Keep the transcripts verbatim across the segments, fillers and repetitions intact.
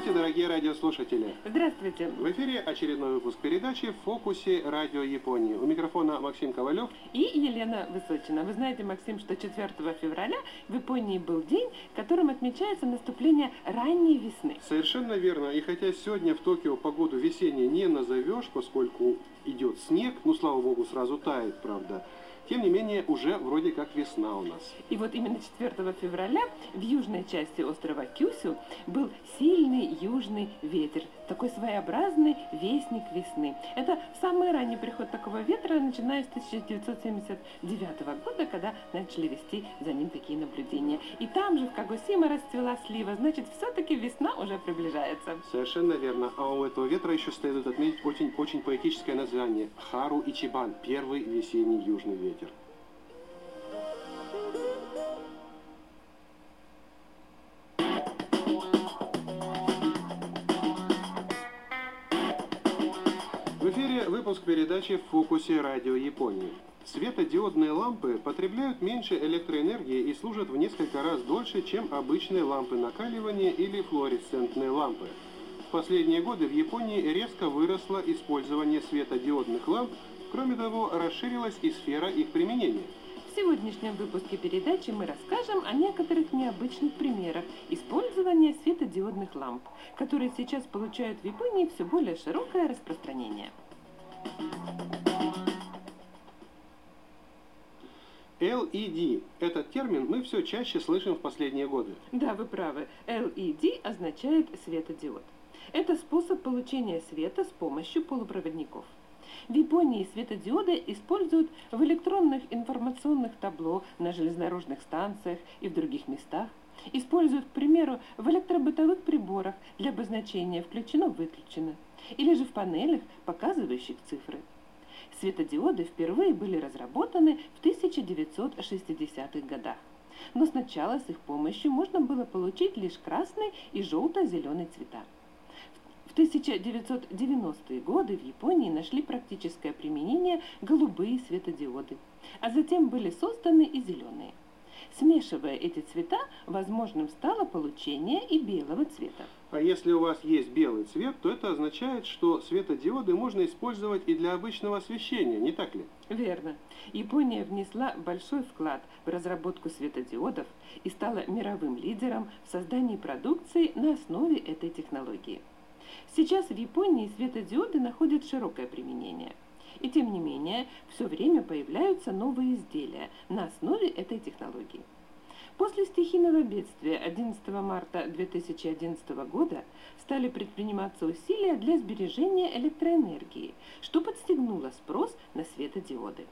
Здравствуйте, дорогие радиослушатели! Здравствуйте! В эфире очередной выпуск передачи «В фокусе радио Японии». У микрофона Максим Ковалев и Елена Высочина. Вы знаете, Максим, что четвёртого февраля в Японии был день, которым отмечается наступление ранней весны. Совершенно верно. И хотя сегодня в Токио погоду весенней не назовешь, поскольку идет снег, ну, слава богу, сразу тает, правда, тем не менее, уже вроде как весна у нас. И вот именно четвёртого февраля в южной части острова Кюсю был сильный южный ветер, такой своеобразный вестник весны. Это самый ранний приход такого ветра, начиная с тысяча девятьсот семьдесят девятого года, когда начали вести за ним такие наблюдения. И там же в Кагосима расцвела слива, значит, все-таки весна уже приближается. Совершенно верно. А у этого ветра еще следует отметить очень-очень поэтическое название – Хару Ичибан – первый весенний южный ветер. В эфире выпуск передачи «В фокусе радио Японии». Светодиодные лампы потребляют меньше электроэнергии и служат в несколько раз дольше, чем обычные лампы накаливания или флуоресцентные лампы. В последние годы в Японии резко выросло использование светодиодных ламп, кроме того, расширилась и сфера их применения. В сегодняшнем выпуске передачи мы расскажем о некоторых необычных примерах использования светодиодных ламп, которые сейчас получают в Японии все более широкое распространение. эл и ди. Этот термин мы все чаще слышим в последние годы. Да, вы правы. эл и ди означает светодиод. Это способ получения света с помощью полупроводников. В Японии светодиоды используют в электронных информационных табло на железнодорожных станциях и в других местах. Используют, к примеру, в электробытовых приборах для обозначения «включено-выключено» или же в панелях, показывающих цифры. Светодиоды впервые были разработаны в тысяча девятьсот шестидесятых годах. Но сначала с их помощью можно было получить лишь красный и желто-зеленый цвета. В тысяча девятьсот девяностые годы в Японии нашли практическое применение голубые светодиоды, а затем были созданы и зеленые. Смешивая эти цвета, возможным стало получение и белого цвета. А если у вас есть белый цвет, то это означает, что светодиоды можно использовать и для обычного освещения, не так ли? Верно. Япония внесла большой вклад в разработку светодиодов и стала мировым лидером в создании продукции на основе этой технологии. Сейчас в Японии светодиоды находят широкое применение. И тем не менее, все время появляются новые изделия на основе этой технологии. После стихийного бедствия одиннадцатого марта две тысячи одиннадцатого года стали предприниматься усилия для сбережения электроэнергии, что подстегнуло спрос на светодиоды.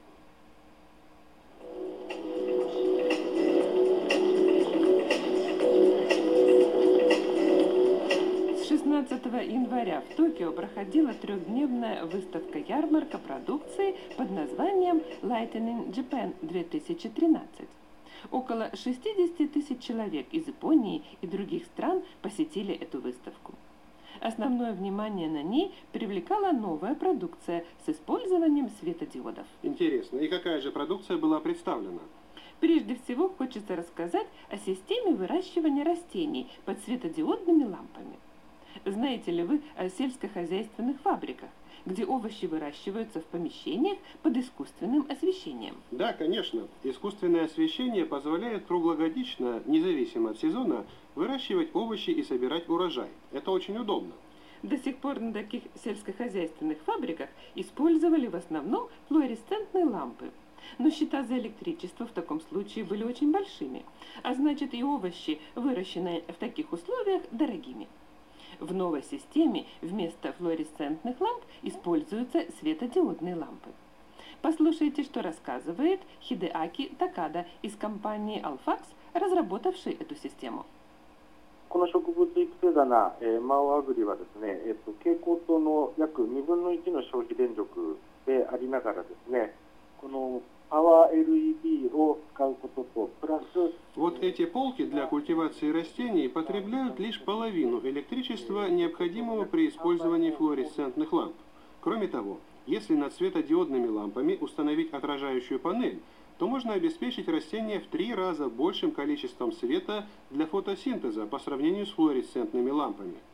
шестнадцатого января в Токио проходила трехдневная выставка-ярмарка продукции под названием Lightning Japan две тысячи тринадцать. Около шестьдесят тысяч человек из Японии и других стран посетили эту выставку. Основное внимание на ней привлекала новая продукция с использованием светодиодов. Интересно, и какая же продукция была представлена? Прежде всего хочется рассказать о системе выращивания растений под светодиодными лампами. Знаете ли вы о сельскохозяйственных фабриках, где овощи выращиваются в помещениях под искусственным освещением? Да, конечно. Искусственное освещение позволяет круглогодично, независимо от сезона, выращивать овощи и собирать урожай. Это очень удобно. До сих пор на таких сельскохозяйственных фабриках использовали в основном флуоресцентные лампы. Но счета за электричество в таком случае были очень большими, а значит и овощи, выращенные в таких условиях, дорогими. В новой системе вместо флуоресцентных ламп используются светодиодные лампы. Послушайте, что рассказывает Хидеаки Такада из компании Alfax, разработавшей эту систему. この植物育成棚、えー、マオアグリはですね、えっと、蛍光灯の約にぶんのいちの消費電力でありながらですね、このパワー エルイーディー を使うことと、プラス Вот эти полки для культивации растений потребляют лишь половину электричества, необходимого при использовании флуоресцентных ламп. Кроме того, если над светодиодными лампами установить отражающую панель, то можно обеспечить растения в три раза большим количеством света для фотосинтеза по сравнению с флуоресцентными лампами.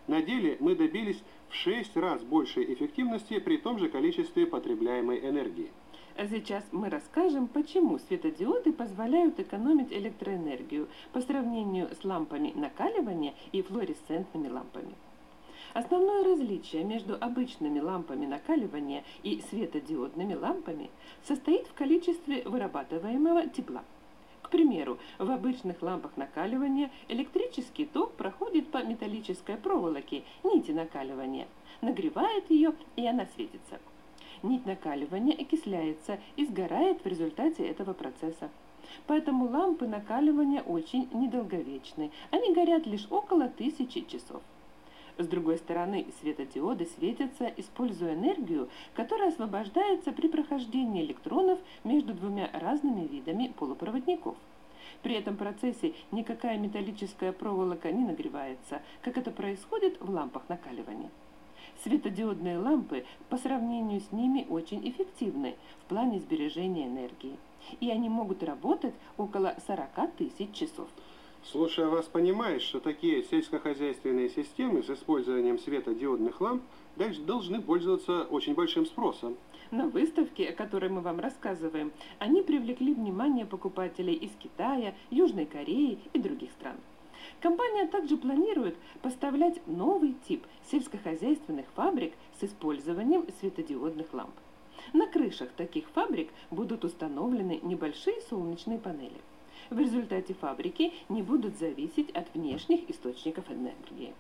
На деле мы добились в шесть раз большей эффективности при том же количестве потребляемой энергии. А сейчас мы расскажем, почему светодиоды позволяют экономить электроэнергию по сравнению с лампами накаливания и флуоресцентными лампами. Основное различие между обычными лампами накаливания и светодиодными лампами состоит в количестве вырабатываемого тепла. К примеру, в обычных лампах накаливания электрический ток проходит по металлической проволоке нити накаливания, нагревает ее, и она светится. Нить накаливания окисляется и сгорает в результате этого процесса. Поэтому лампы накаливания очень недолговечны, они горят лишь около тысячи часов. С другой стороны, светодиоды светятся, используя энергию, которая освобождается при прохождении электронов между двумя разными видами полупроводников. При этом процессе никакая металлическая проволока не нагревается, как это происходит в лампах накаливания. Светодиодные лампы по сравнению с ними очень эффективны в плане сбережения энергии, и они могут работать около сорока тысяч часов. Слушая вас, понимаешь, что такие сельскохозяйственные системы с использованием светодиодных ламп дальше должны пользоваться очень большим спросом. На выставке, о которой мы вам рассказываем, они привлекли внимание покупателей из Китая, Южной Кореи и других стран. Компания также планирует поставлять новый тип сельскохозяйственных фабрик с использованием светодиодных ламп. На крышах таких фабрик будут установлены небольшие солнечные панели. В результате фабрики не будут зависеть от внешних источников энергии.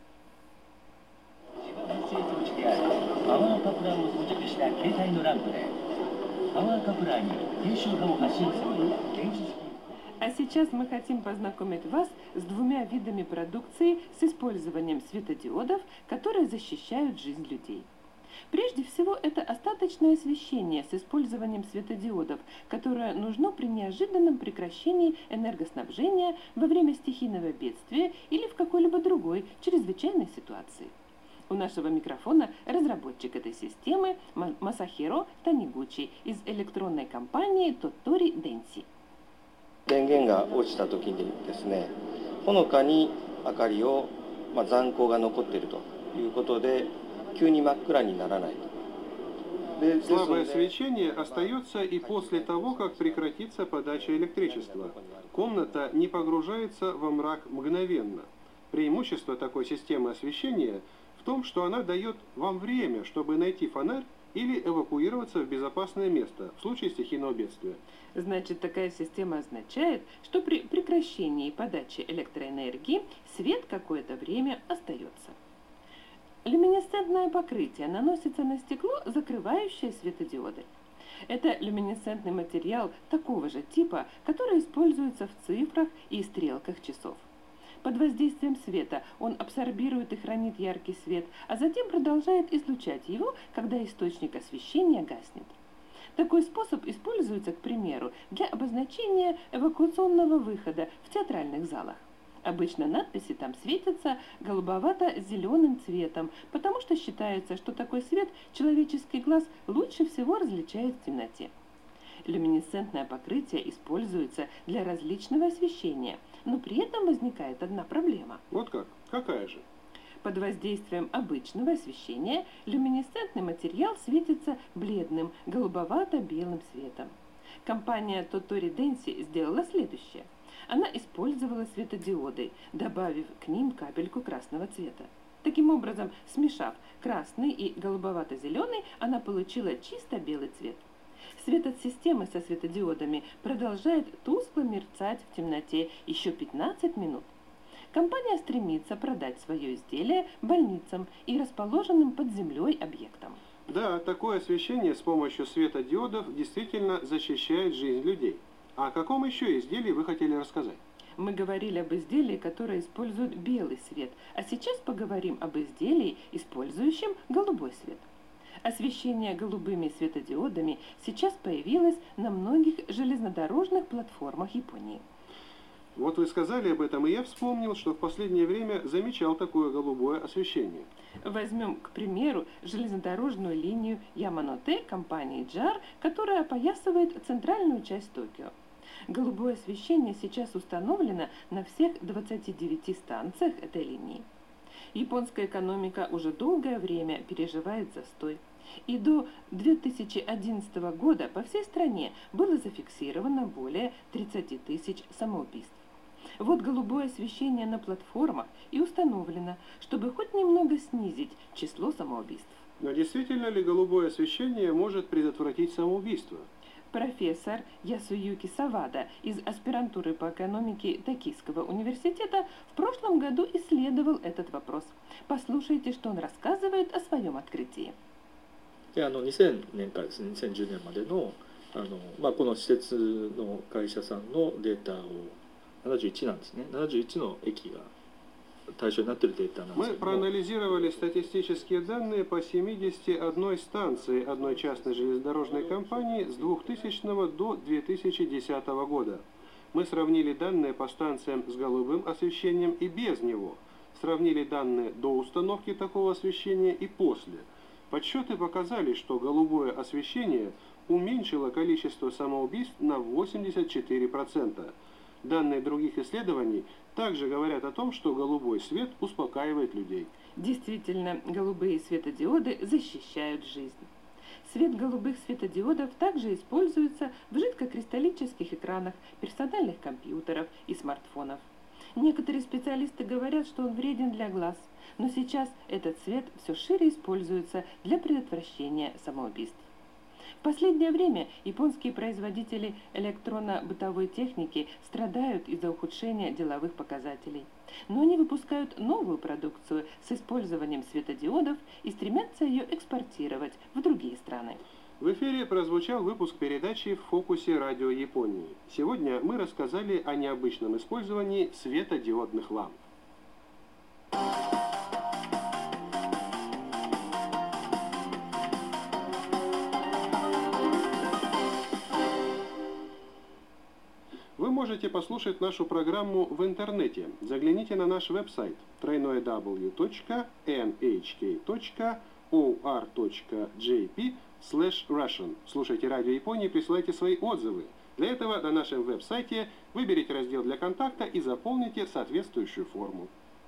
А сейчас мы хотим познакомить вас с двумя видами продукции с использованием светодиодов, которые защищают жизнь людей. Прежде всего, это остаточное освещение с использованием светодиодов, которое нужно при неожиданном прекращении энергоснабжения во время стихийного бедствия или в какой-либо другой чрезвычайной ситуации. У нашего микрофона разработчик этой системы Масахиро Танигучи из электронной компании Tottori Densi. 電源が落ちた時にですね、ほのかに明かりを、まあ、残光が残っているということで、急に真っ暗にならない。 Слабое свечение остается и после того, как прекратится подача электричества. Комната не погружается во мрак мгновенно. Преимущество такой системы освещения в том, что она дает вам время, чтобы найти фонарь или эвакуироваться в безопасное место в случае стихийного бедствия. Значит, такая система означает, что при прекращении подачи электроэнергии свет какое-то время остается. Люминесцентное покрытие наносится на стекло, закрывающее светодиоды. Это люминесцентный материал такого же типа, который используется в цифрах и стрелках часов. Под воздействием света он абсорбирует и хранит яркий свет, а затем продолжает излучать его, когда источник освещения гаснет. Такой способ используется, к примеру, для обозначения эвакуационного выхода в театральных залах. Обычно надписи там светятся голубовато-зеленым цветом, потому что считается, что такой свет человеческий глаз лучше всего различает в темноте. Люминесцентное покрытие используется для различного освещения, но при этом возникает одна проблема. Вот как? Какая же? Под воздействием обычного освещения люминесцентный материал светится бледным голубовато-белым светом. Компания Tottori Densi сделала следующее. Она использовала светодиоды, добавив к ним капельку красного цвета. Таким образом, смешав красный и голубовато-зеленый, она получила чисто белый цвет. Свет от системы со светодиодами продолжает тускло мерцать в темноте еще пятнадцать минут. Компания стремится продать свое изделие больницам и расположенным под землей объектам. Да, такое освещение с помощью светодиодов действительно защищает жизнь людей. А о каком еще изделии вы хотели рассказать? Мы говорили об изделии, которое использует белый свет, а сейчас поговорим об изделии, использующем голубой свет. Освещение голубыми светодиодами сейчас появилось на многих железнодорожных платформах Японии. Вот вы сказали об этом, и я вспомнил, что в последнее время замечал такое голубое освещение. Возьмем, к примеру, железнодорожную линию Яманоте компании джар, которая опоясывает центральную часть Токио. Голубое освещение сейчас установлено на всех двадцати девяти станциях этой линии. Японская экономика уже долгое время переживает застой. И до две тысячи одиннадцатого года по всей стране было зафиксировано более тридцати тысяч самоубийств. Вот голубое освещение на платформах и установлено, чтобы хоть немного снизить число самоубийств. Но действительно ли голубое освещение может предотвратить самоубийство? Профессор Ясуюки Савада из аспирантуры по экономике Токийского университета в прошлом году исследовал этот вопрос. Послушайте, что он рассказывает о своем открытии. であのにせんねんからですねにせんじゅうねんまでのあの、まあ、この施設の会社さんのデータをななじゅういちなんですねななじゅういちの駅が対象になっているデータなんです Мы けども проанализировали статистические данные по семидесяти одной станции одной частной железнодорожной компании с двухтысячного до две тысячи десятого года. Мы сравнили данные по станциям с голубым освещением и без него. Сравнили данные до установки такого освещения и после. Подсчеты показали, что голубое освещение уменьшило количество самоубийств на восемьдесят четыре процента. Данные других исследований также говорят о том, что голубой свет успокаивает людей. Действительно, голубые светодиоды защищают жизнь. Свет голубых светодиодов также используется в жидкокристаллических экранах персональных компьютеров и смартфонов. Некоторые специалисты говорят, что он вреден для глаз, но сейчас этот свет все шире используется для предотвращения самоубийств. В последнее время японские производители электронно-бытовой техники страдают из-за ухудшения деловых показателей. Но они выпускают новую продукцию с использованием светодиодов и стремятся ее экспортировать в другие страны. В эфире прозвучал выпуск передачи «В фокусе радио Японии». Сегодня мы рассказали о необычном использовании светодиодных ламп. Вы можете послушать нашу программу в интернете. Загляните на наш веб-сайт дабл ю дабл ю дабл ю точка эн эйч кей точка о ар точка джей пи слэш Russian. Слушайте радио Японии, присылайте свои отзывы. Для этого на нашем веб-сайте выберите раздел для контакта и заполните соответствующую форму.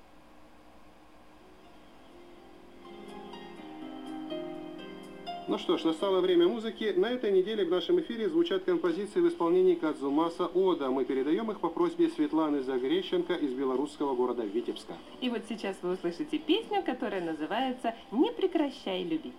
Ну что ж, настало время музыки. На этой неделе в нашем эфире звучат композиции в исполнении Кадзумаса Ода. Мы передаем их по просьбе Светланы Загрещенко из белорусского города Витебска. И вот сейчас вы услышите песню, которая называется «Не прекращай любить».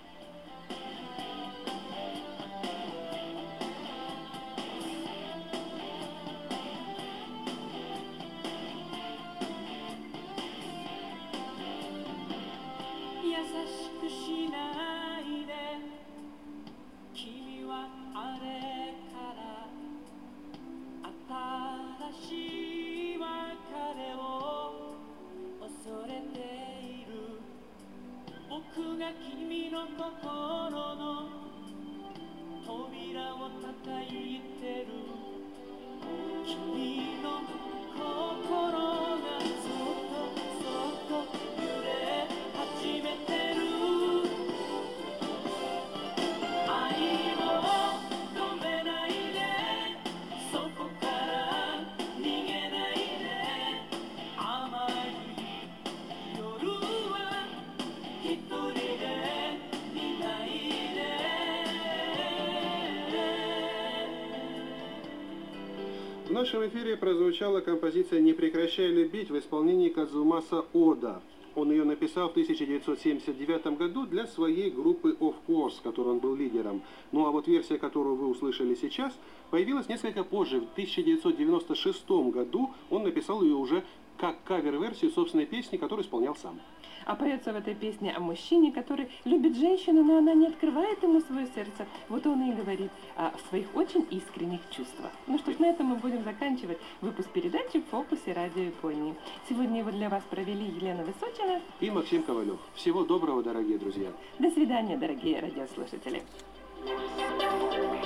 В нашем эфире прозвучала композиция «Не прекращай любить» в исполнении Кадзумаса Ода. Он ее написал в тысяча девятьсот семьдесят девятом году для своей группы Of Course, которой он был лидером. Ну а вот версия, которую вы услышали сейчас, появилась несколько позже. В тысяча девятьсот девяносто шестом году он написал ее уже как кавер-версию собственной песни, которую исполнял сам. А поется в этой песне о мужчине, который любит женщину, но она не открывает ему свое сердце. Вот он и говорит о своих очень искренних чувствах. Ну что ж, на этом мы будем заканчивать выпуск передачи «В фокусе радио Японии». Сегодня его для вас провели Елена Высочина и Максим Ковалев. Всего доброго, дорогие друзья. До свидания, дорогие радиослушатели.